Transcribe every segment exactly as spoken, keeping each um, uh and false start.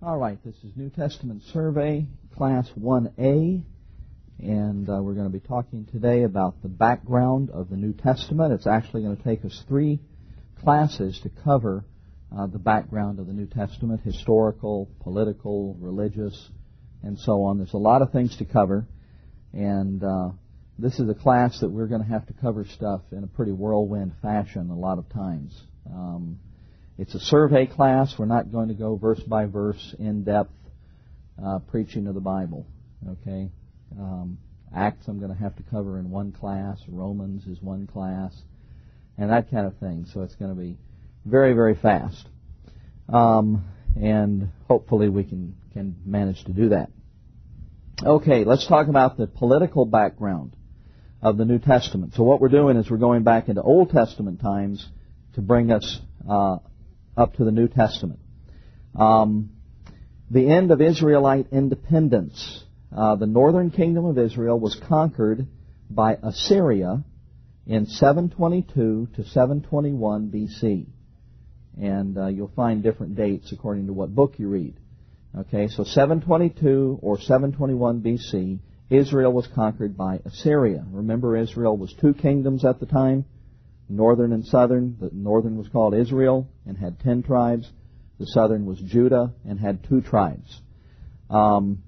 All right, this is New Testament Survey, Class one A, and uh, we're going to be talking today about the background of the New Testament. It's actually going to take us three classes to cover uh, the background of the New Testament, historical, political, religious, and so on. There's a lot of things to cover, and uh, this is a class that we're going to have to cover stuff in a pretty whirlwind fashion a lot of times. Um, It's a survey class. We're not going to go verse by verse, in-depth uh, preaching of the Bible. Okay, um, Acts I'm going to have to cover in one class. Romans is one class, and that kind of thing. So it's going to be very, very fast, um, and hopefully we can can manage to do that. Okay, let's talk about the political background of the New Testament. So what we're doing is we're going back into Old Testament times to bring us Uh, up to the New Testament. Um, the end of Israelite independence. Uh, the northern kingdom of Israel was conquered by Assyria in seven twenty-two to seven twenty-one B C. And uh, you'll find different dates according to what book you read. Okay, so seven twenty-two or seven twenty-one B C, Israel was conquered by Assyria. Remember, Israel was two kingdoms at the time, northern and southern. The northern was called Israel and had ten tribes. The southern was Judah and had two tribes. Um,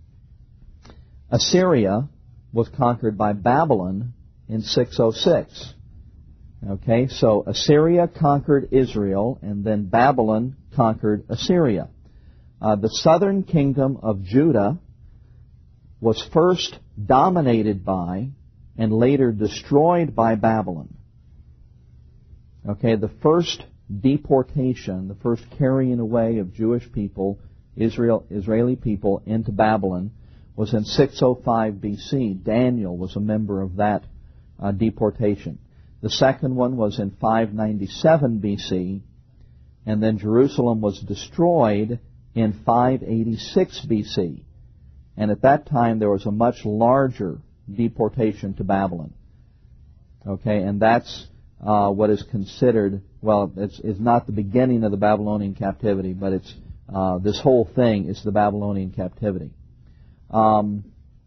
Assyria was conquered by Babylon in six oh six. Okay, so Assyria conquered Israel, and then Babylon conquered Assyria. Uh, the southern kingdom of Judah was first dominated by and later destroyed by Babylon. Okay, the first deportation, the first carrying away of Jewish people, Israel, Israeli people, into Babylon was in six oh five B C. Daniel was a member of that uh, deportation. The second one was in five ninety-seven B C, and then Jerusalem was destroyed in five eighty-six B C. And at that time there was a much larger deportation to Babylon. Okay, and that's Uh, what is considered, well, it's, it's not the beginning of the Babylonian captivity, but it's uh, this whole thing is the Babylonian captivity. Um,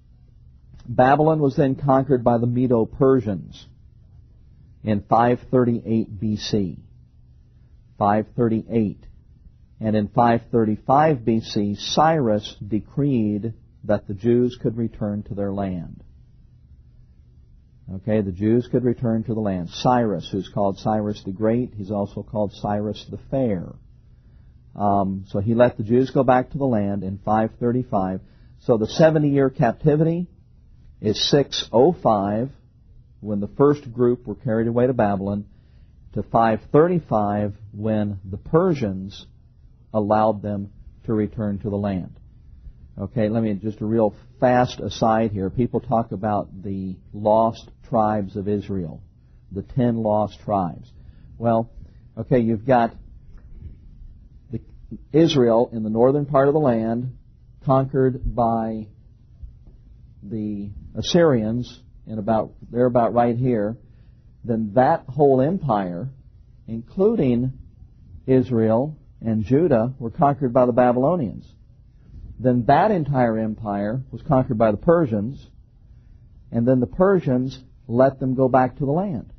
Babylon was then conquered by the Medo-Persians in five thirty-eight B C. five thirty-eight. And in five thirty-five B C, Cyrus decreed that the Jews could return to their land. Okay, the Jews could return to the land. Cyrus, who's called Cyrus the Great, he's also called Cyrus the Fair. Um, so he let the Jews go back to the land in five thirty-five. So the seventy-year captivity is six oh five, when the first group were carried away to Babylon, to five thirty-five, when the Persians allowed them to return to the land. Okay, let me just a real fast aside here. People talk about the lost tribes of Israel, the ten lost tribes. Well, okay, you've got the, Israel in the northern part of the land, conquered by the Assyrians, in about they're about right here. Then that whole empire, including Israel and Judah, were conquered by the Babylonians. Then that entire empire was conquered by the Persians, and then the Persians let them go back to the land.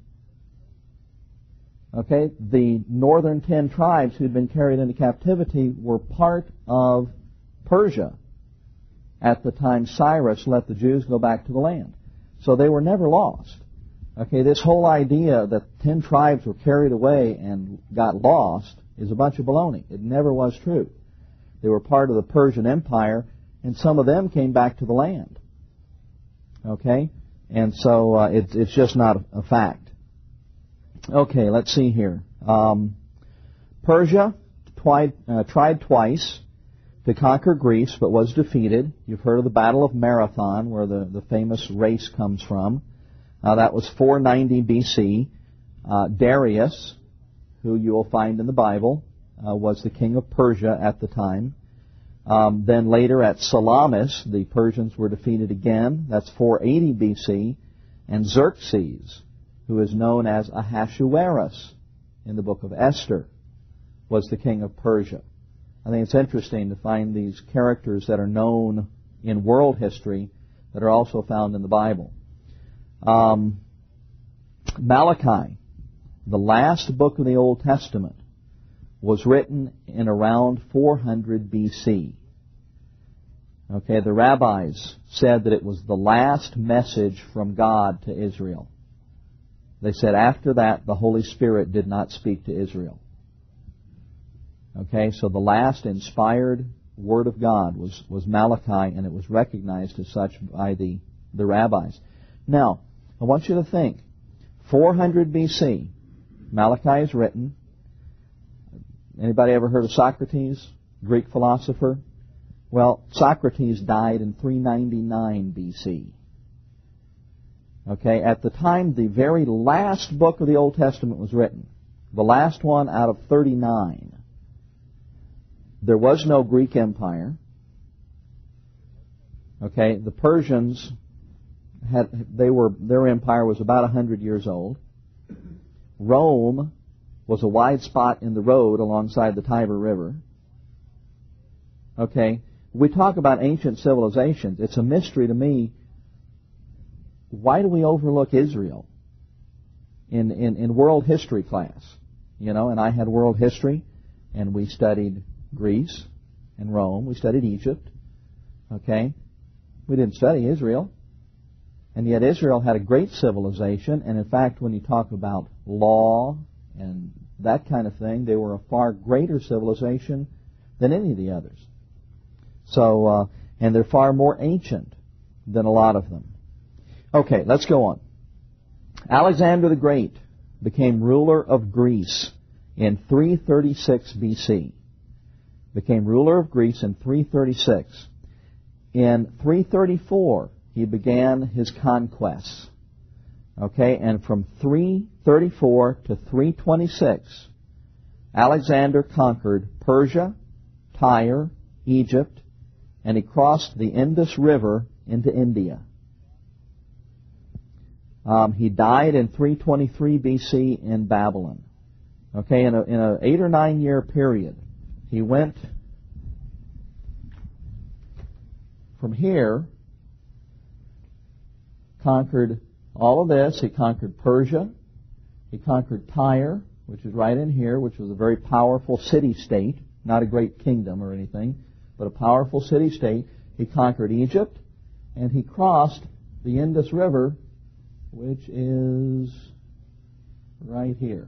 Okay, the northern ten tribes who'd been carried into captivity were part of Persia at the time Cyrus let the Jews go back to the land. So they were never lost. Okay, this whole idea that ten tribes were carried away and got lost is a bunch of baloney. It never was true. They were part of the Persian Empire, and some of them came back to the land. Okay? And so uh, it, it's just not a, a fact. Okay, let's see here. Um, Persia twi- uh, tried twice to conquer Greece, but was defeated. You've heard of the Battle of Marathon, where the, the famous race comes from. Uh, that was four ninety B C. Uh, Darius, who you will find in the Bible, Uh, was the king of Persia at the time. Um, then later at Salamis, the Persians were defeated again. That's four eighty B C. And Xerxes, who is known as Ahasuerus in the book of Esther, was the king of Persia. I think it's interesting to find these characters that are known in world history that are also found in the Bible. Um, Malachi, the last book of the Old Testament, was written in around four hundred B C. Okay, the rabbis said that it was the last message from God to Israel. They said after that, the Holy Spirit did not speak to Israel. Okay, so the last inspired Word of God was, was Malachi, and it was recognized as such by the, the rabbis. Now, I want you to think, four hundred B C, Malachi is written. Anybody ever heard of Socrates, Greek philosopher? Well, Socrates died in three ninety-nine B C. Okay, at the time the very last book of the Old Testament was written, the last one out of thirty-nine, there was no Greek Empire. Okay, the Persians had, they were, their empire was about one hundred years old. Rome was a wide spot in the road alongside the Tiber River. Okay, we talk about ancient civilizations. It's a mystery to me. Why do we overlook Israel in, in, in world history class? You know, and I had world history, and we studied Greece and Rome. We studied Egypt. Okay? We didn't study Israel. And yet Israel had a great civilization, and in fact, when you talk about law and that kind of thing, they were a far greater civilization than any of the others. So, uh, and they're far more ancient than a lot of them. Okay, let's go on. Alexander the Great became ruler of Greece in three thirty-six B C. Became ruler of Greece in three thirty-six. In three thirty-four, he began his conquests. Okay, and from three thirty-four to three twenty-six, Alexander conquered Persia, Tyre, Egypt, and he crossed the Indus River into India. Um, he died in three twenty-three B C in Babylon. Okay, in a, in a eight or nine year period, he went from here, conquered all of this. He conquered Persia. He conquered Tyre, which is right in here, which was a very powerful city-state, not a great kingdom or anything, but a powerful city-state. He conquered Egypt, and he crossed the Indus River, which is right here.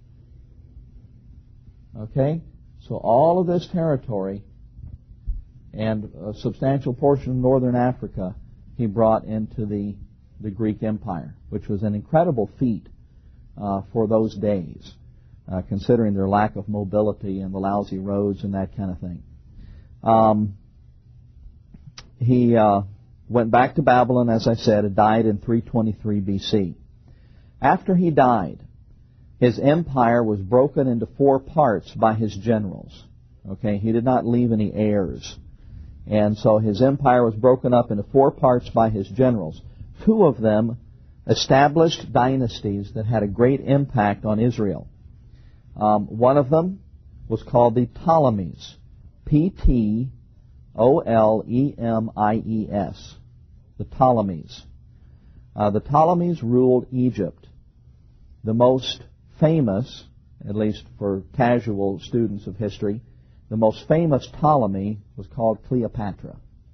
Okay? So all of this territory and a substantial portion of northern Africa he brought into the, the Greek Empire, which was an incredible feat uh, for those days, uh, considering their lack of mobility and the lousy roads and that kind of thing. Um, he uh, went back to Babylon, as I said, and died in three twenty-three B C. After he died, his empire was broken into four parts by his generals. Okay, he did not leave any heirs. And so his empire was broken up into four parts by his generals. Two of them established dynasties that had a great impact on Israel. Um, one of them was called the Ptolemies. P T O L E M I E S. The Ptolemies. Uh, the Ptolemies ruled Egypt. The most famous, at least for casual students of history, the most famous Ptolemy was called Cleopatra.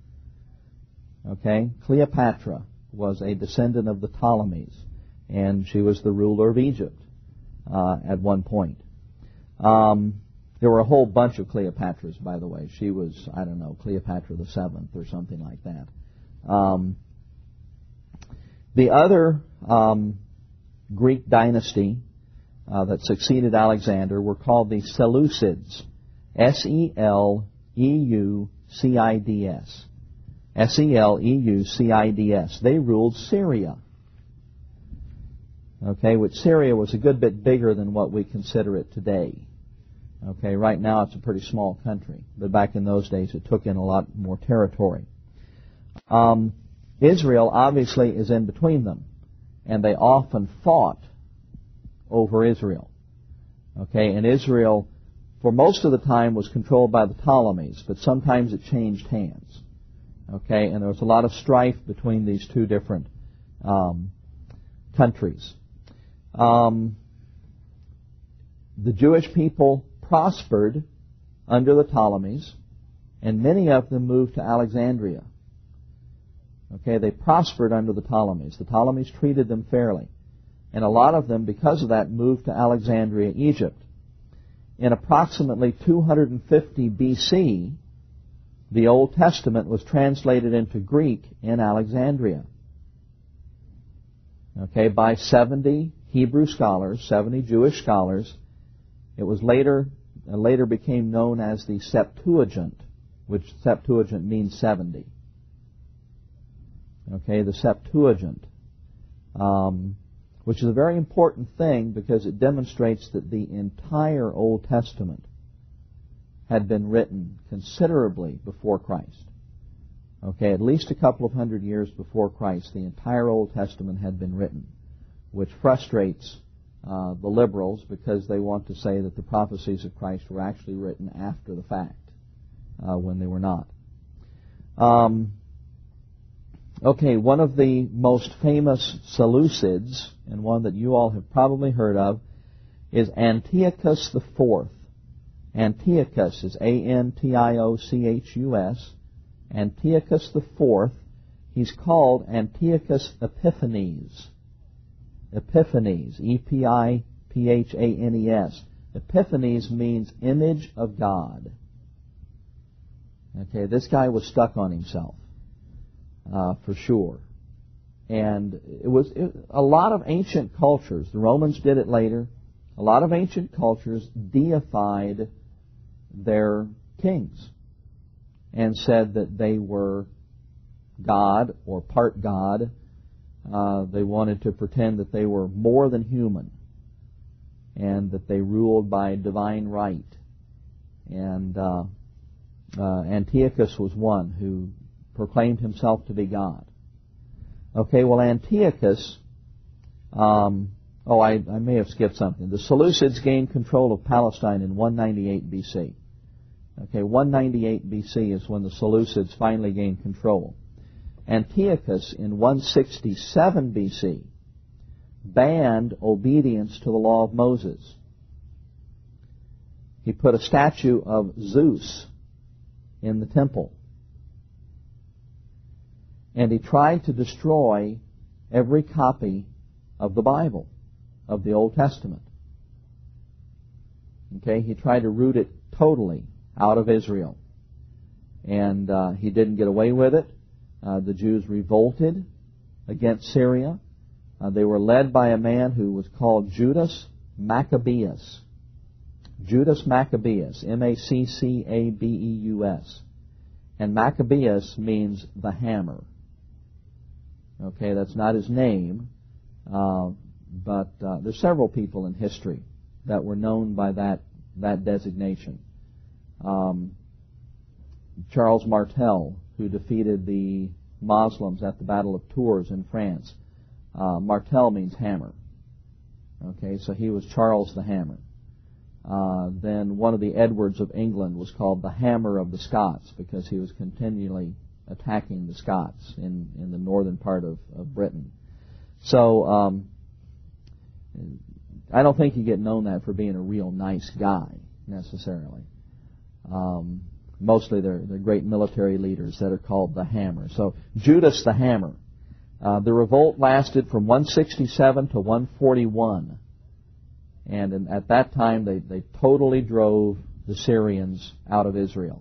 Okay? Cleopatra was a descendant of the Ptolemies, and she was the ruler of Egypt uh, at one point. Um, there were a whole bunch of Cleopatras, by the way. She was, I don't know, Cleopatra the Seventh or something like that. Um, the other um, Greek dynasty uh, that succeeded Alexander were called the Seleucids. S E L E U C I D S. S E L E U C I D S. They ruled Syria. Okay, which Syria was a good bit bigger than what we consider it today. Okay, right now it's a pretty small country, but back in those days it took in a lot more territory. Um, Israel obviously is in between them, and they often fought over Israel. Okay, and Israel, for most of the time was controlled by the Ptolemies, but sometimes it changed hands. Okay, and there was a lot of strife between these two different um, countries. Um, the Jewish people prospered under the Ptolemies, and many of them moved to Alexandria. Okay, they prospered under the Ptolemies. The Ptolemies treated them fairly. And a lot of them, because of that, moved to Alexandria, Egypt. In approximately two hundred fifty B C, the Old Testament was translated into Greek in Alexandria. Okay, by seventy Hebrew scholars, seventy Jewish scholars. It was later, uh, later became known as the Septuagint, which Septuagint means seventy. Okay, the Septuagint, um, which is a very important thing because it demonstrates that the entire Old Testament had been written considerably before Christ. Okay, at least a couple of hundred years before Christ, the entire Old Testament had been written, which frustrates uh, the liberals because they want to say that the prophecies of Christ were actually written after the fact, uh, when they were not. Um, okay, one of the most famous Seleucids, and one that you all have probably heard of, is Antiochus the Fourth. Antiochus is A N T I O C H U S. Antiochus the Fourth. He's called Antiochus Epiphanes. Epiphanes, E P I P H A N E S. Epiphanes means image of God. Okay, this guy was stuck on himself, uh, for sure. And it was it, a lot of ancient cultures, the Romans did it later, a lot of ancient cultures deified their kings and said that they were God or part God. Uh, they wanted to pretend that they were more than human and that they ruled by divine right. And uh, uh, Antiochus was one who proclaimed himself to be God. Okay, well, Antiochus, um, oh, I, I may have skipped something. The Seleucids gained control of Palestine in one ninety-eight B C. Okay, one ninety-eight B C is when the Seleucids finally gained control. Antiochus in one sixty-seven B C banned obedience to the law of Moses. He put a statue of Zeus in the temple. And he tried to destroy every copy of the Bible, of the Old Testament. Okay, he tried to root it totally out of Israel. And uh, he didn't get away with it. Uh, the Jews revolted against Syria. Uh, they were led by a man who was called Judas Maccabeus. Judas Maccabeus, M A C C A B E U S. And Maccabeus means the hammer. Okay, that's not his name, uh, but uh, there's several people in history that were known by that that designation. Um, Charles Martel, who defeated the Muslims at the Battle of Tours in France. Uh, Martel means hammer. Okay, so he was Charles the Hammer. Uh, then one of the Edwards of England was called the Hammer of the Scots because he was continually attacking the Scots in, in the northern part of, of Britain. So um, I don't think you get known that for being a real nice guy necessarily. Um, mostly they're, they're great military leaders that are called the Hammer. So Judas the Hammer. Uh, the revolt lasted from one sixty-seven to one forty-one. And in, at that time they, they totally drove the Syrians out of Israel.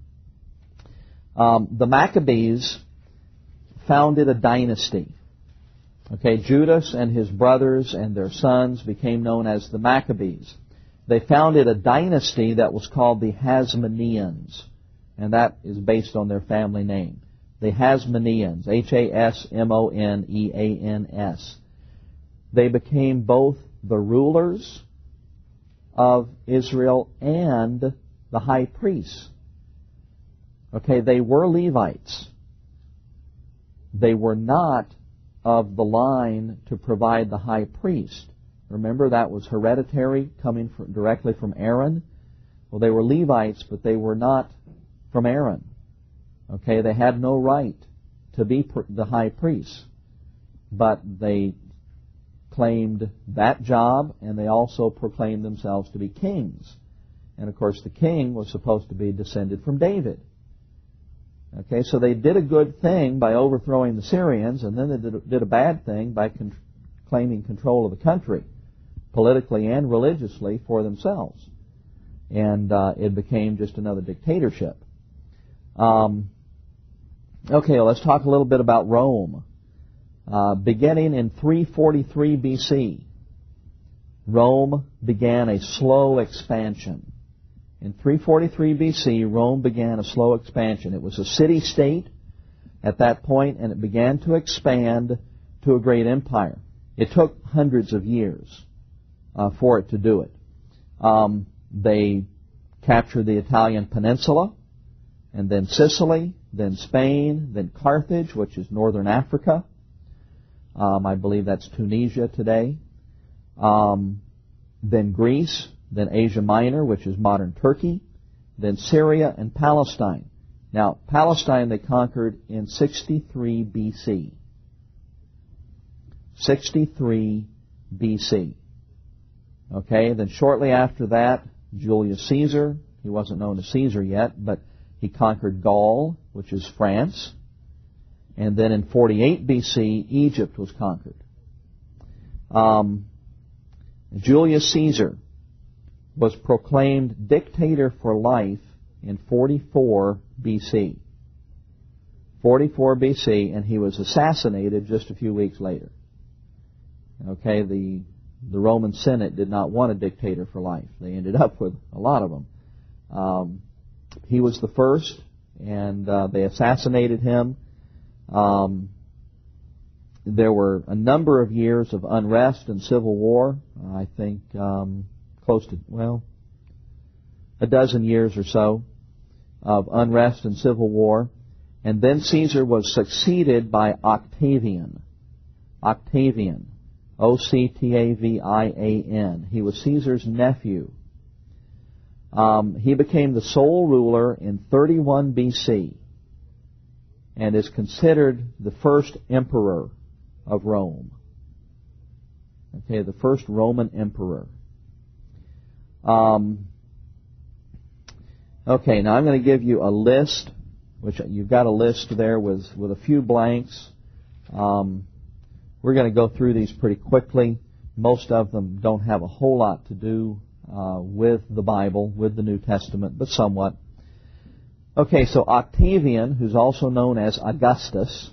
Um, the Maccabees founded a dynasty. Okay, Judas and his brothers and their sons became known as the Maccabees. They founded a dynasty that was called the Hasmoneans, and that is based on their family name. The Hasmoneans, H A S M O N E A N S. They became both the rulers of Israel and the high priests. Okay, they were Levites. They were not of the line to provide the high priest. Remember, that was hereditary, coming from, directly from Aaron. Well, they were Levites, but they were not from Aaron. Okay, they had no right to be pr- the high priests, but they claimed that job, and they also proclaimed themselves to be kings. And of course, the king was supposed to be descended from David. Okay, so they did a good thing by overthrowing the Syrians, and then they did a, did a bad thing by con- claiming control of the country, politically and religiously, for themselves. And uh, it became just another dictatorship. Um, okay, well, let's talk a little bit about Rome. Uh, beginning in three forty-three B C, Rome began a slow expansion. In three forty-three B C, Rome began a slow expansion. It was a city-state at that point, and it began to expand to a great empire. It took hundreds of years uh, for it to do it. Um, they captured the Italian peninsula, and then Sicily, then Spain, then Carthage, which is northern Africa. Um, I believe that's Tunisia today. Um, then Greece, then Asia Minor, which is modern Turkey, then Syria and Palestine. Now, Palestine they conquered in sixty-three B C. sixty-three B C. Okay, then shortly after that, Julius Caesar, he wasn't known as Caesar yet, but he conquered Gaul, which is France. And then in forty-eight B C, Egypt was conquered. Um, Julius Caesar was proclaimed dictator for life in forty-four B C. forty-four B C, and he was assassinated just a few weeks later. Okay, the the Roman Senate did not want a dictator for life. They ended up with a lot of them. Um, he was the first, and uh, they assassinated him. Um, there were a number of years of unrest and civil war. I think um, close to, well, a dozen years or so of unrest and civil war. And then Caesar was succeeded by Octavian. Octavian. O C T A V I A N. He was Caesar's nephew. Um, he became the sole ruler in thirty-one B C and is considered the first emperor of Rome. Okay, the first Roman emperor. Um, okay, now I'm going to give you a list, which you've got a list there with, with a few blanks. Um, we're going to go through these pretty quickly. Most of them don't have a whole lot to do uh, with the Bible, with the New Testament, but somewhat. Okay, so Octavian, who's also known as Augustus,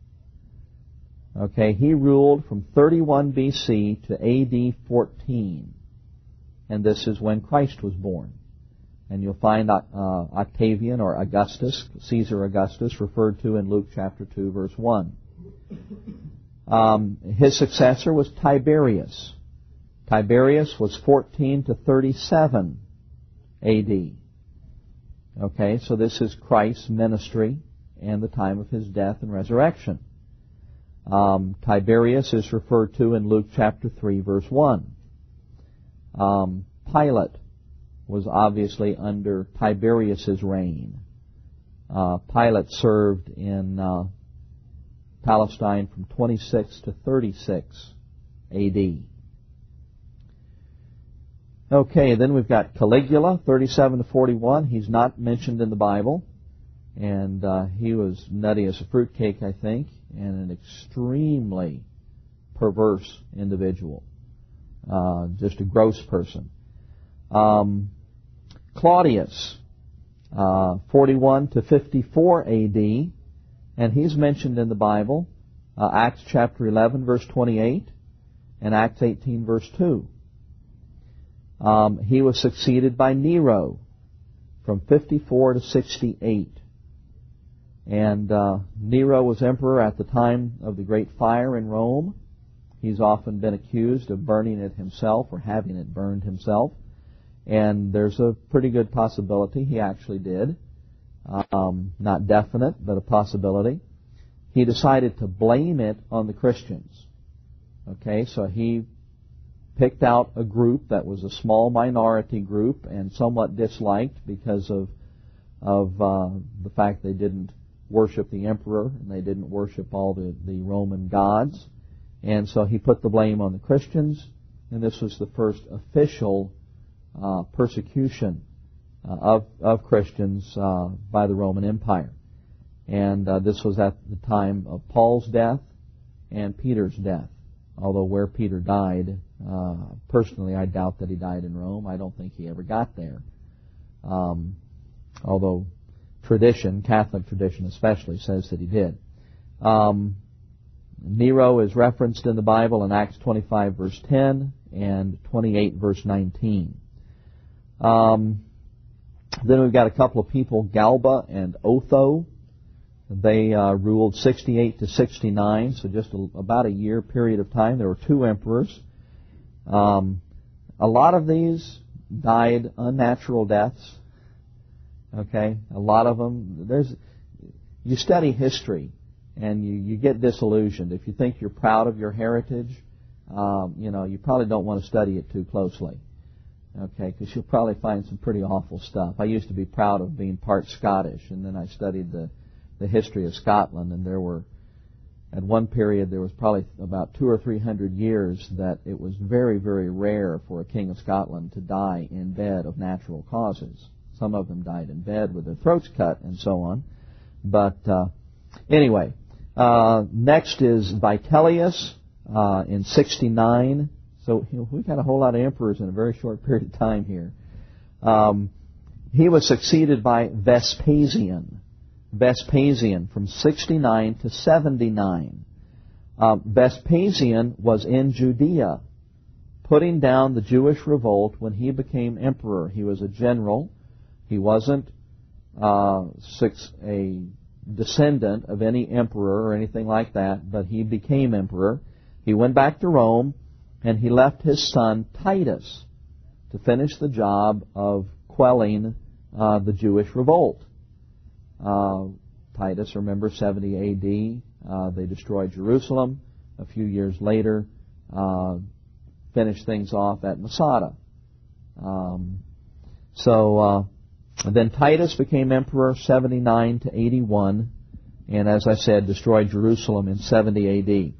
okay, he ruled from thirty-one B C to A D fourteen. And this is when Christ was born. And you'll find uh, Octavian or Augustus, Caesar Augustus, referred to in Luke chapter two, verse one. Um, his successor was Tiberius. Tiberius was fourteen to thirty-seven A D. Okay, so this is Christ's ministry and the time of his death and resurrection. Um, Tiberius is referred to in Luke chapter three, verse one. Um, Pilate was obviously under Tiberius's reign. Uh, Pilate served in uh, Palestine from twenty-six to thirty-six A D. Okay, then we've got Caligula, thirty-seven to forty-one. He's not mentioned in the Bible, and uh, he was nutty as a fruitcake, I think, and an extremely perverse individual, uh, just a gross person. Um, Claudius, uh, forty-one to fifty-four A D, and he's mentioned in the Bible, uh, Acts chapter eleven, verse twenty-eight, and Acts eighteen, verse two. Um, he was succeeded by Nero from fifty-four to sixty-eight. And uh, Nero was emperor at the time of the Great Fire in Rome. He's often been accused of burning it himself or having it burned himself. And there's a pretty good possibility he actually did. Um, not definite, but a possibility. He decided to blame it on the Christians. Okay, so he picked out a group that was a small minority group and somewhat disliked because of of uh, the fact they didn't worship the emperor and they didn't worship all the, the Roman gods. And so he put the blame on the Christians, and this was the first official uh, persecution uh, of, of Christians uh, by the Roman Empire. And uh, this was at the time of Paul's death and Peter's death. Although where Peter died, uh, personally I doubt that he died in Rome. I don't think he ever got there. Um, although tradition, Catholic tradition especially, says that he did. Um, Nero is referenced in the Bible in Acts twenty-five verse ten and twenty-eight verse nineteen. Um, then we've got a couple of people, Galba and Otho. They uh, ruled sixty-eight to sixty-nine, so just a, about a year period of time. There were two emperors. Um, a lot of these died unnatural deaths. Okay, a lot of them. There's, you study history, and you, you get disillusioned. If you think you're proud of your heritage, um, you know, you probably don't want to study it too closely. Okay, because you'll probably find some pretty awful stuff. I used to be proud of being part Scottish, and then I studied the the history of Scotland, and there were, at one period, there was probably about two or three hundred years that it was very, very rare for a king of Scotland to die in bed of natural causes. Some of them died in bed with their throats cut and so on. But uh, anyway, uh, next is Vitellius uh, in sixty-nine. So you know, we've got a whole lot of emperors in a very short period of time here. Um, he was succeeded by Vespasian. Vespasian from sixty-nine to seventy-nine. Uh, Vespasian was in Judea, putting down the Jewish revolt when he became emperor. He was a general. He wasn't uh, six, a descendant of any emperor or anything like that, but he became emperor. He went back to Rome, and he left his son Titus to finish the job of quelling uh, the Jewish revolt. Uh, Titus, remember, seventy A D, uh, they destroyed Jerusalem. A few years later, uh, finished things off at Masada. Um, so uh, then Titus became emperor seventy-nine to eighty-one, and as I said, destroyed Jerusalem in seventy A D.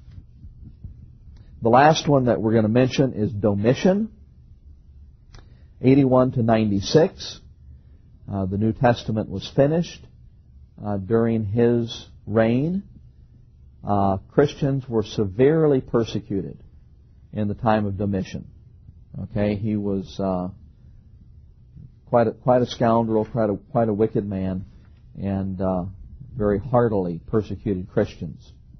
The last one that we're going to mention is Domitian, eighty-one to ninety-six. Uh, the New Testament was finished uh, during his reign. Uh, Christians were severely persecuted in the time of Domitian. Okay, he was uh, quite a, quite a scoundrel, quite a quite a wicked man, and uh, very heartily persecuted Christians.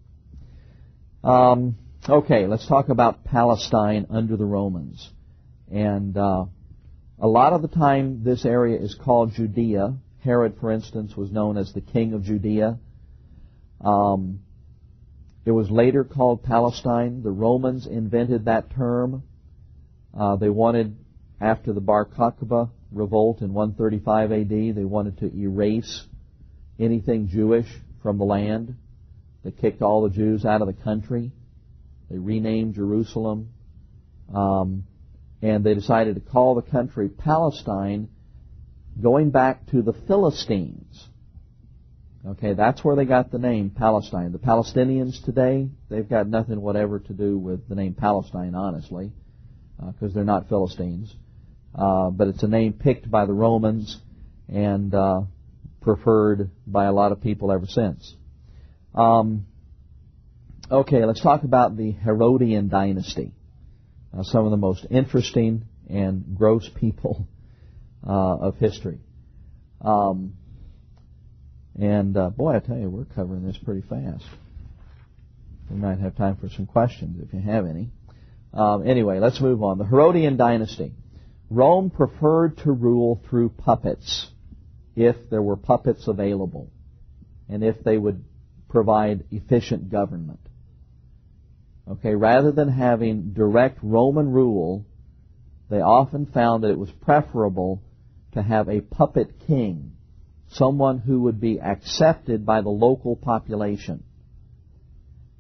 Um, okay, let's talk about Palestine under the Romans, and. Uh, A lot of the time, this area is called Judea. Herod, for instance, was known as the king of Judea. Um, it was later called Palestine. The Romans invented that term. Uh, they wanted, after the Bar Kokhba revolt in one thirty-five A D, they wanted to erase anything Jewish from the land. They kicked all the Jews out of the country. They renamed Jerusalem. Um, And they decided to call the country Palestine, going back to the Philistines. Okay, that's where they got the name Palestine. The Palestinians today, they've got nothing whatever to do with the name Palestine, honestly, because uh, they're not Philistines. Uh, but it's a name picked by the Romans and uh, preferred by a lot of people ever since. Um, okay, let's talk about the Herodian dynasty. Uh, some of the most interesting and gross people uh, of history. Um, and uh, boy, I tell you, we're covering this pretty fast. We might have time for some questions if you have any. Um, anyway, let's move on. The Herodian dynasty. Rome preferred to rule through puppets if there were puppets available and if they would provide efficient government. Okay, rather than having direct Roman rule, they often found that it was preferable to have a puppet king, someone who would be accepted by the local population.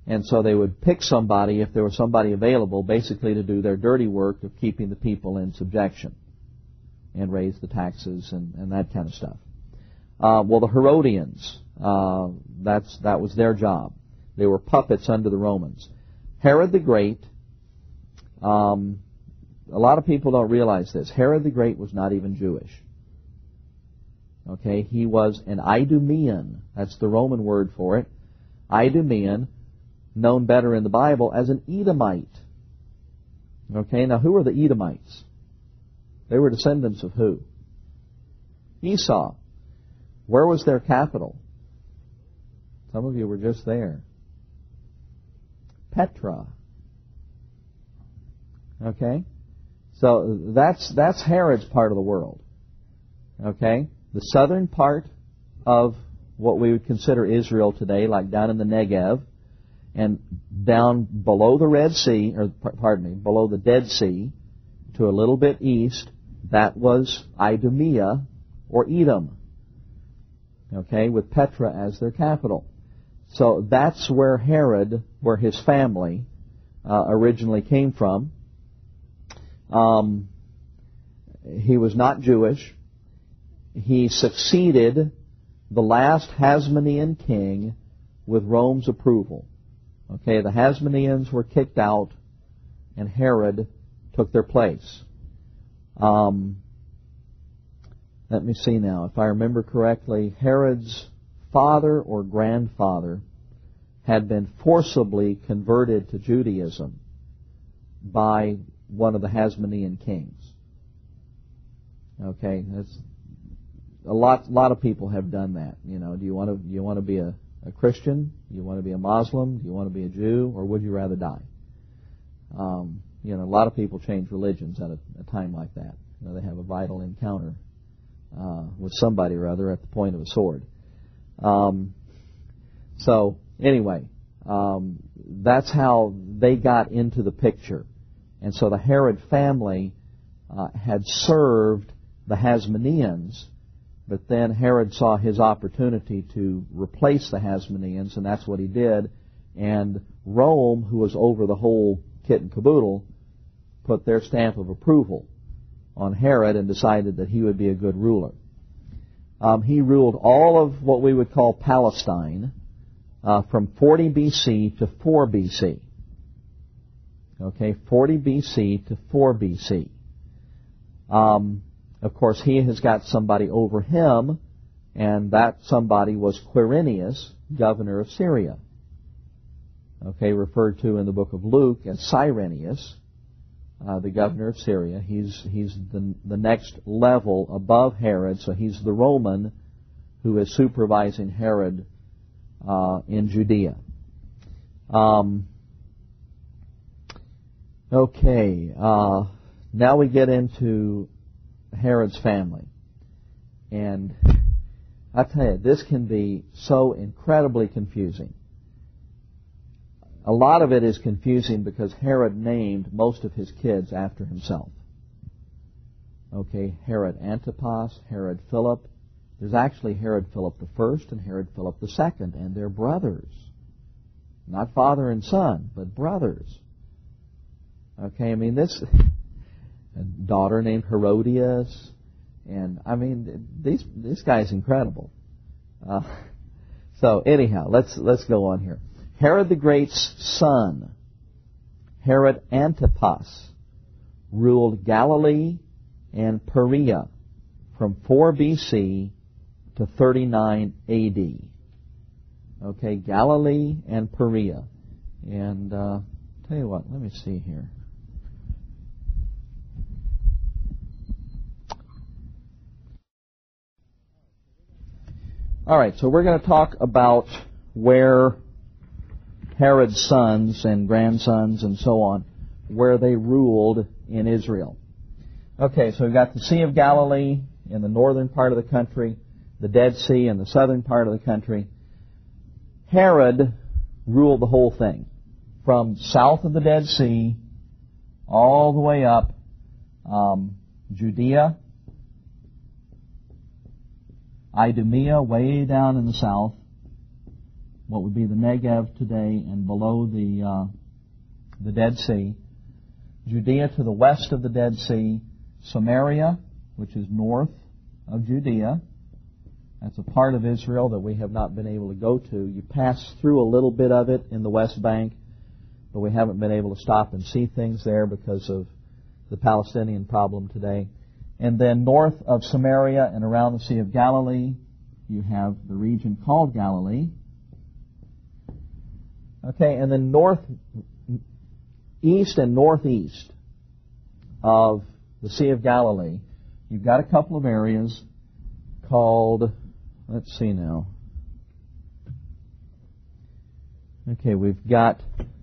And so they would pick somebody, if there was somebody available, basically to do their dirty work of keeping the people in subjection and raise the taxes and, and that kind of stuff. Uh, well, the Herodians, uh, that's that was their job. They were puppets under the Romans. Herod the Great, um, a lot of people don't realize this. Herod the Great was not even Jewish. Okay, he was an Idumean. That's the Roman word for it. Idumean, known better in the Bible as an Edomite. Okay, now who are the Edomites? They were descendants of who? Esau. Where was their capital? Some of you were just there. Petra. Okay? So that's that's Herod's part of the world. Okay? The southern part of what we would consider Israel today, like down in the Negev, and down below the Red Sea, or pardon me, below the Dead Sea, to a little bit east, that was Idumea, or Edom. Okay, with Petra as their capital. So that's where Herod, where his family uh, originally came from. Um, he was not Jewish. He succeeded the last Hasmonean king with Rome's approval. Okay, the Hasmoneans were kicked out, and Herod took their place. Um, let me see now. If I remember correctly, Herod's father or grandfather had been forcibly converted to Judaism by one of the Hasmonean kings. Okay, that's a lot. A lot of people have done that. You know, do you want to? Do you want to be a, a Christian? Do you want to be a Muslim? Do you want to be a Jew, or would you rather die? Um, you know, a lot of people change religions at a, a time like that. You know, they have a vital encounter uh, with somebody or other at the point of a sword. Um, so anyway, um, that's how they got into the picture. And so the Herod family uh, had served the Hasmoneans, but then Herod saw his opportunity to replace the Hasmoneans, and that's what he did. And Rome, who was over the whole kit and caboodle, put their stamp of approval on Herod and decided that he would be a good ruler. Um, he ruled all of what we would call Palestine uh, from forty B C to four B C. Okay, forty B C to four B C. Um, of course, he has got somebody over him, and that somebody was Quirinius, governor of Syria. Okay, referred to in the book of Luke as Cyrenius, uh, the governor of Syria. He's he's the, the next level above Herod, so he's the Roman who is supervising Herod uh, in Judea. Um, okay, uh, now we get into Herod's family. And I tell you, this can be so incredibly confusing. A lot of it is confusing because Herod named most of his kids after himself. Okay, Herod Antipas, Herod Philip. There's actually Herod Philip the First and Herod Philip the Second, and they're brothers. Not father and son, but brothers. Okay, I mean, this... a daughter named Herodias, and I mean, these this guy's incredible. Uh, so anyhow, let's let's go on here. Herod the Great's son, Herod Antipas, ruled Galilee and Perea from four B C to thirty-nine A D. Okay, Galilee and Perea, and uh, tell you what, let me see here. All right, so we're going to talk about where Herod's sons and grandsons and so on, where they ruled in Israel. Okay, so we've got the Sea of Galilee in the northern part of the country, the Dead Sea in the southern part of the country. Herod ruled the whole thing, from south of the Dead Sea all the way up um, Judea, Idumea way down in the south, what would be the Negev today and below the uh, the Dead Sea. Judea to the west of the Dead Sea. Samaria, which is north of Judea. That's a part of Israel that we have not been able to go to. You pass through a little bit of it in the West Bank, but we haven't been able to stop and see things there because of the Palestinian problem today. And then north of Samaria and around the Sea of Galilee, you have the region called Galilee. Okay, and then north, east and northeast of the Sea of Galilee, you've got a couple of areas called, let's see now. Okay, we've got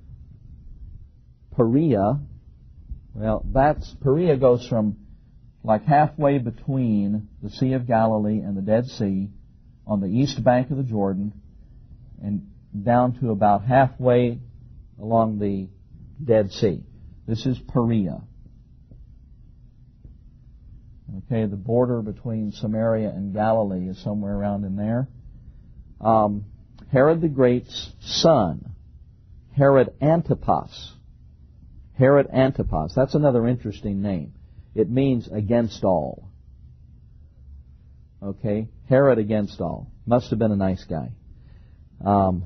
Perea. Well, that's, Perea goes from like halfway between the Sea of Galilee and the Dead Sea on the east bank of the Jordan and down to about halfway along the Dead Sea. This is Perea. Okay, the border between Samaria and Galilee is somewhere around in there. Um, Herod the Great's son, Herod Antipas. Herod Antipas. That's another interesting name. It means against all. Okay, Herod against all. Must have been a nice guy. Um,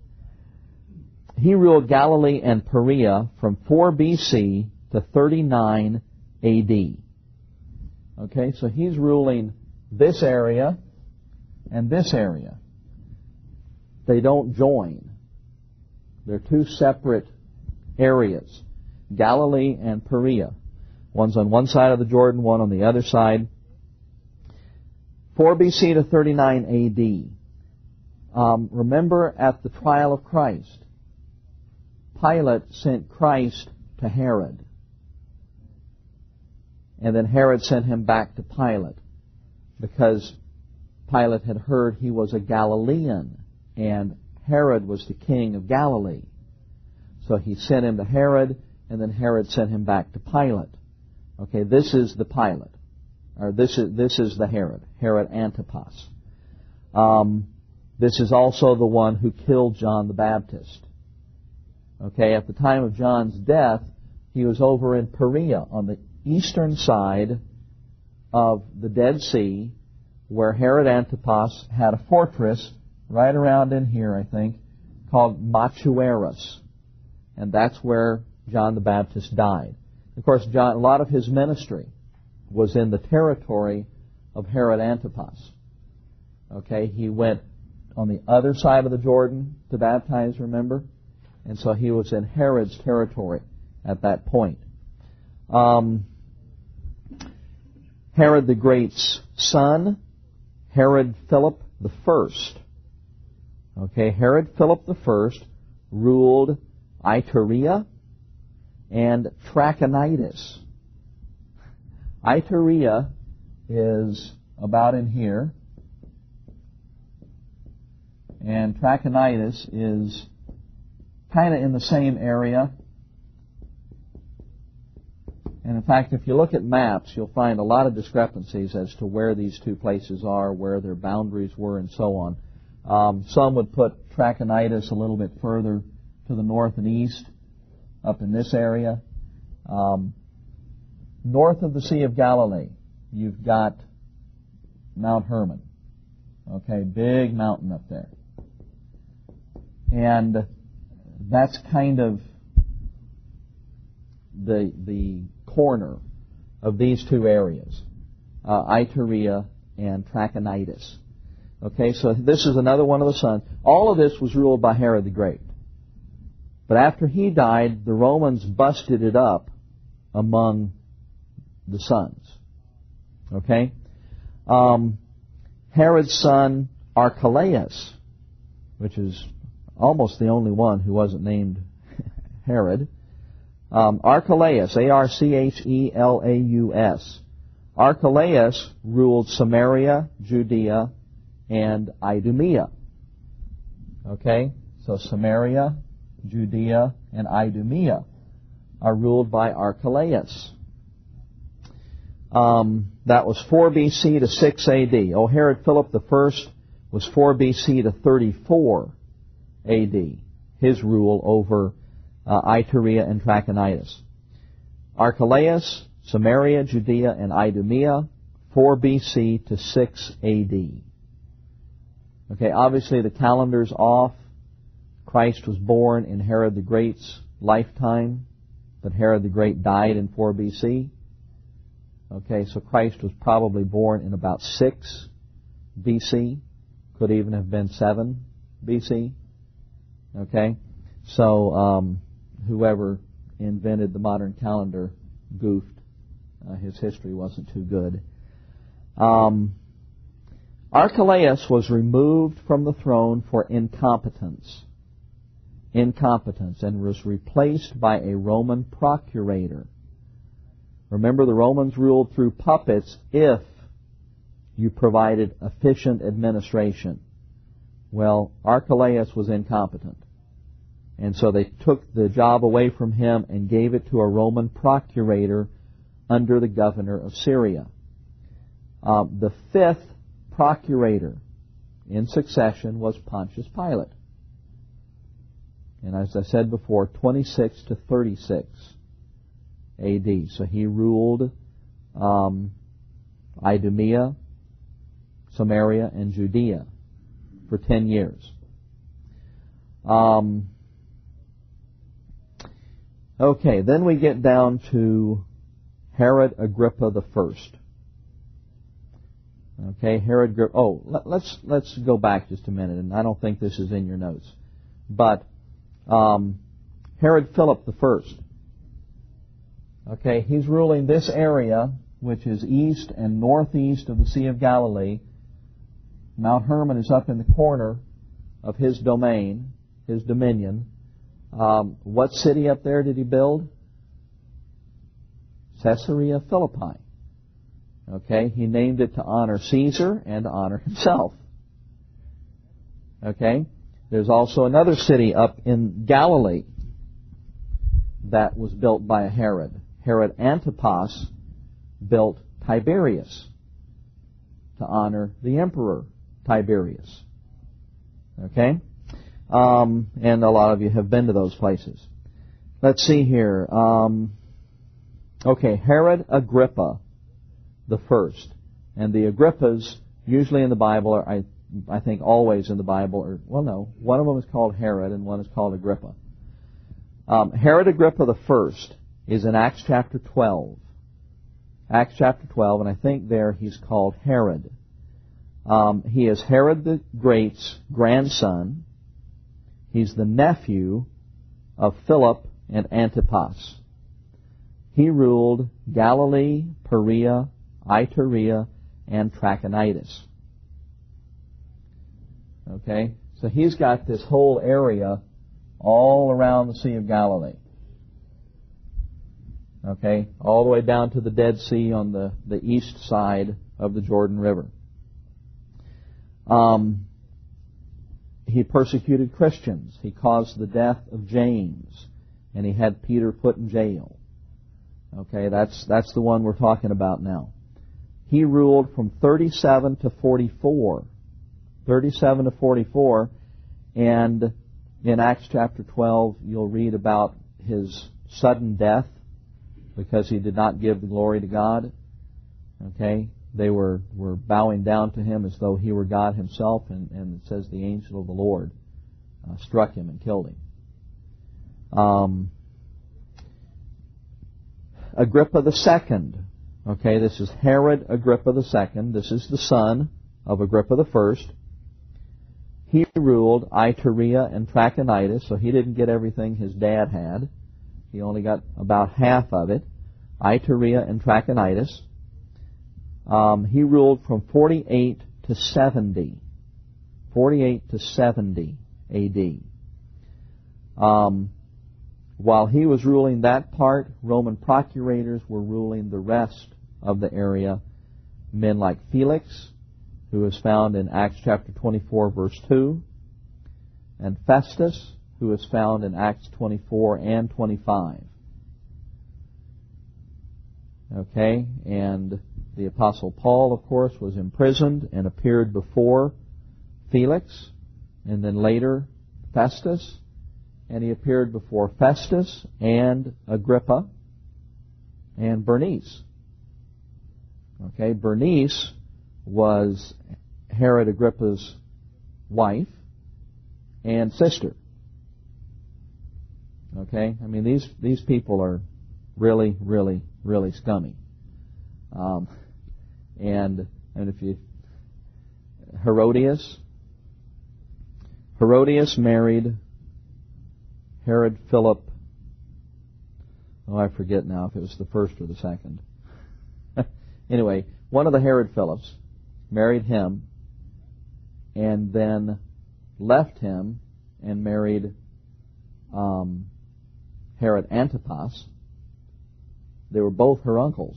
he ruled Galilee and Perea from four B C to thirty-nine A D. Okay, so he's ruling this area and this area. They don't join. They're two separate areas, Galilee and Perea. One's on one side of the Jordan, one on the other side. four B C to thirty-nine A D. Um, remember at the trial of Christ, Pilate sent Christ to Herod. And then Herod sent him back to Pilate because Pilate had heard he was a Galilean and Herod was the king of Galilee. So he sent him to Herod, and then Herod sent him back to Pilate. Okay, this is the Pilate, or this is this is the Herod, Herod Antipas. Um, this is also the one who killed John the Baptist. Okay, at the time of John's death, he was over in Perea on the eastern side of the Dead Sea, where Herod Antipas had a fortress right around in here, I think, called Machaerus. And that's where John the Baptist died. Of course, John, a lot of his ministry was in the territory of Herod Antipas. Okay, he went on the other side of the Jordan to baptize, remember? And so he was in Herod's territory at that point. Um, Herod the Great's son, Herod Philip the First. Okay, Herod Philip the First ruled Iturea and Trachonitis. Iturea is about in here, and Trachonitis is kind of in the same area. And in fact, if you look at maps, you'll find a lot of discrepancies as to where these two places are, where their boundaries were, and so on. Um, some would put Trachonitis a little bit further to the north and east, up in this area. Um, north of the Sea of Galilee, you've got Mount Hermon. Okay, big mountain up there. And that's kind of the the corner of these two areas, uh, Iturea and Trachonitis. Okay, so this is another one of the sons. All of this was ruled by Herod the Great. But after he died, the Romans busted it up among the sons. Okay? Um, Herod's son Archelaus, which is almost the only one who wasn't named Herod. Um, Archelaus, A R C H E L A U S. Archelaus ruled Samaria, Judea, and Idumea. Okay? So Samaria, Judea, and Idumea are ruled by Archelaus. Um, that was four B C to six A D. Oh, Herod Philip the First was four B C to thirty-four A D, his rule over uh, Iturea and Trachonitis. Archelaus, Samaria, Judea, and Idumea, four B C to six A D. Okay, obviously the calendar's off. Christ was born in Herod the Great's lifetime, but Herod the Great died in four B C. Okay, so Christ was probably born in about six B C. Could even have been seven B C. Okay, so um, whoever invented the modern calendar goofed. Uh, his history wasn't too good. Um, Archelaus was removed from the throne for incompetence. Incompetence, and was replaced by a Roman procurator. Remember, the Romans ruled through puppets if you provided efficient administration. Well, Archelaus was incompetent. And so they took the job away from him and gave it to a Roman procurator under the governor of Syria. Uh, the fifth procurator in succession was Pontius Pilate. And as I said before, twenty-six to thirty-six A D. So he ruled um, Idumea, Samaria, and Judea for ten years. Um, okay, then we get down to Herod Agrippa the First. Okay, Herod Agrippa. Oh, let, let's let's go back just a minute, and I don't think this is in your notes, but um, Herod Philip the First. Okay, he's ruling this area, which is east and northeast of the Sea of Galilee. Mount Hermon is up in the corner of his domain, his dominion. Um, what city up there did he build? Caesarea Philippi. Okay, he named it to honor Caesar and to honor himself. Okay, there's also another city up in Galilee that was built by a Herod. Herod Antipas built Tiberias to honor the emperor Tiberius. Okay? Um, and a lot of you have been to those places. Let's see here. Um, okay, Herod Agrippa the First. And the Agrippas, usually in the Bible, are, I, I think always in the Bible, or, well, no, one of them is called Herod and one is called Agrippa. Um, Herod Agrippa the First is in Acts chapter twelve. Acts chapter twelve, and I think there he's called Herod. Um, he is Herod the Great's grandson. He's the nephew of Philip and Antipas. He ruled Galilee, Perea, Iturea, and Trachonitis. Okay? So he's got this whole area all around the Sea of Galilee. Okay? All the way down to the Dead Sea on the, the east side of the Jordan River. Um, he persecuted Christians. He caused the death of James. And he had Peter put in jail. Okay, that's that's the one we're talking about now. He ruled from thirty-seven to forty-four. thirty-seven to forty-four. And in Acts chapter twelve, you'll read about his sudden death because he did not give the glory to God. Okay, they were, were bowing down to him as though he were God himself, and, and it says the angel of the Lord uh, struck him and killed him. Um, Agrippa the Second. Okay, this is Herod Agrippa the Second. This is the son of Agrippa the First. He ruled Iturea and Trachonitis, so he didn't get everything his dad had. He only got about half of it. Iturea and Trachonitis. Um, he ruled from forty-eight to seventy. forty-eight to seventy A D. Um, while he was ruling that part, Roman procurators were ruling the rest of the area. Men like Felix, who is found in Acts chapter twenty-four, verse two, and Festus, who is found in Acts twenty-four and twenty-five. Okay, and the Apostle Paul, of course, was imprisoned and appeared before Felix, and then later Festus, and he appeared before Festus and Agrippa and Bernice. Okay, Bernice was Herod Agrippa's wife and sister. Okay, I mean these these people are really, really, really scummy. Um, and and if you Herodias, Herodias married Herod Philip. Oh, I forget now if it was the first or the second. Anyway, one of the Herod Philips married him, and then left him and married um, Herod Antipas. They were both her uncles.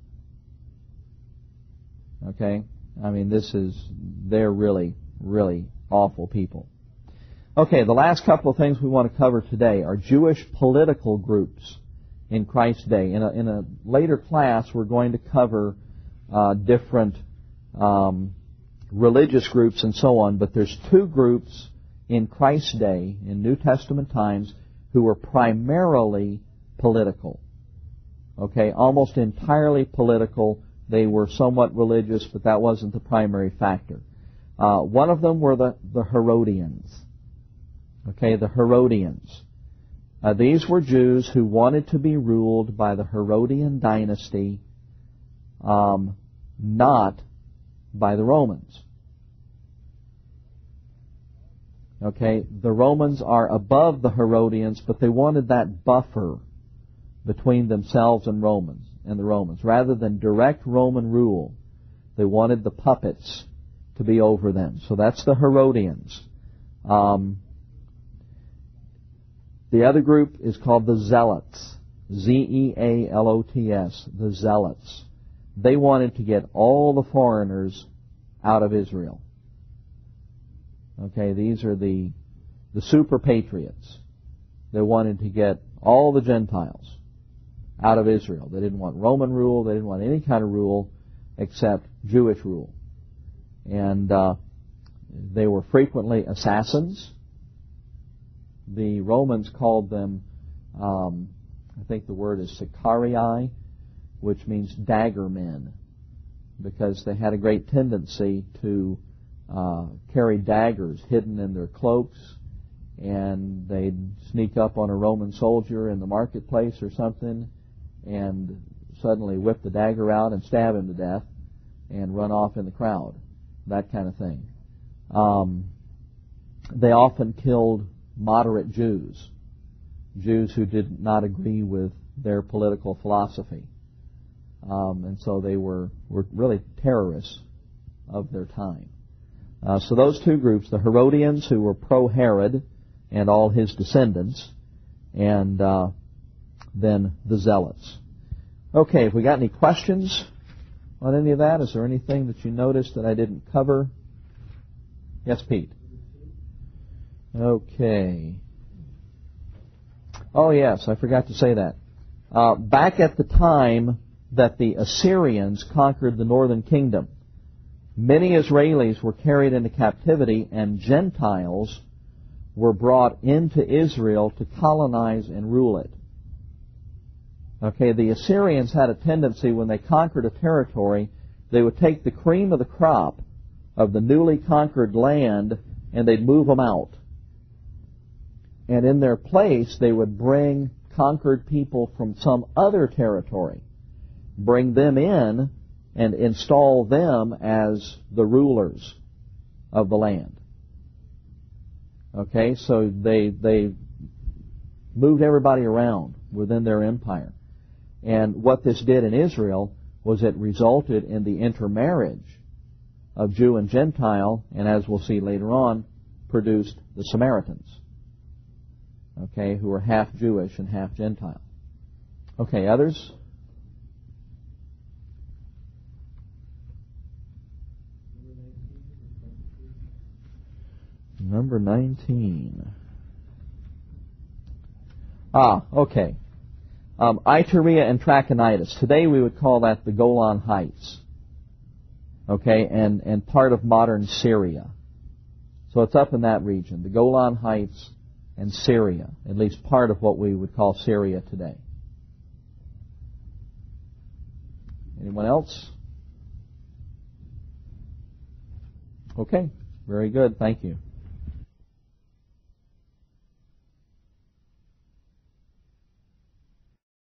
Okay? I mean, this is, they're really, really awful people. Okay, the last couple of things we want to cover today are Jewish political groups in Christ's day. In a, in a later class, we're going to cover uh, different um, religious groups and so on, but there's two groups in Christ's day, in New Testament times, who were primarily political. Okay, almost entirely political. They were somewhat religious, but that wasn't the primary factor. Uh, one of them were the, the Herodians. Okay, the Herodians. Uh, these were Jews who wanted to be ruled by the Herodian dynasty, um, not by the Romans. Okay, the Romans are above the Herodians, but they wanted that buffer between themselves and Romans and the Romans. Rather than direct Roman rule, they wanted the puppets to be over them. So that's the Herodians. Um, the other group is called the Zealots. Z E A L O T S. The Zealots. They wanted to get all the foreigners out of Israel. Okay, these are the the super patriots. They wanted to get all the Gentiles out of Israel. They didn't want Roman rule. They didn't want any kind of rule except Jewish rule. And uh, they were frequently assassins. The Romans called them, um, I think the word is sicarii, which means dagger men, because they had a great tendency to uh, carry daggers hidden in their cloaks, and they'd sneak up on a Roman soldier in the marketplace or something and suddenly whip the dagger out and stab him to death and run off in the crowd, that kind of thing. Um, they often killed moderate Jews, Jews who did not agree with their political philosophy. Um, and so they were, were really terrorists of their time. Uh, so those two groups, the Herodians, who were pro-Herod and all his descendants, and uh, then the Zealots. Okay, if we got any questions on any of that, is there anything that you noticed that I didn't cover? Yes, Pete. Okay. Oh, yes, I forgot to say that. Uh, back at the time that the Assyrians conquered the northern kingdom, many Israelis were carried into captivity, and Gentiles were brought into Israel to colonize and rule it. Okay, the Assyrians had a tendency, when they conquered a territory, they would take the cream of the crop of the newly conquered land and they'd move them out. And in their place, they would bring conquered people from some other territory, bring them in, and install them as the rulers of the land. Okay, so they they moved everybody around within their empire. And what this did in Israel was it resulted in the intermarriage of Jew and Gentile, and as we'll see later on, produced the Samaritans, okay, who were half Jewish and half Gentile. Okay, others? Number nineteen. Ah, okay. Um, Iturea and Trachonitis. Today we would call that the Golan Heights. Okay, and, and part of modern Syria. So it's up in that region, the Golan Heights and Syria, at least part of what we would call Syria today. Anyone else? Okay, very good. Thank you.